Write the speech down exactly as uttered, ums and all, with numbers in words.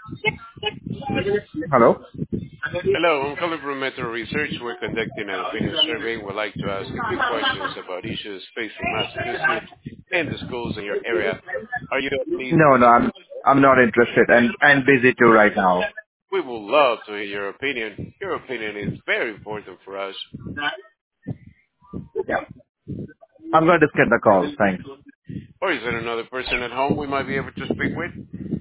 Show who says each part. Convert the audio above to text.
Speaker 1: Hello?
Speaker 2: Hello, I'm calling from Metro Research. We're conducting an opinion survey. We'd like to ask a few questions about issues facing Massachusetts and the schools in your area. Are you at least
Speaker 1: No, no,
Speaker 2: busy?
Speaker 1: I'm I'm not interested and and busy too right now.
Speaker 2: We would love to hear your opinion. Your opinion is very important for us.
Speaker 1: Yeah. I'm going to skip the call. Thanks.
Speaker 2: Or is there another person at home we might be able to speak with?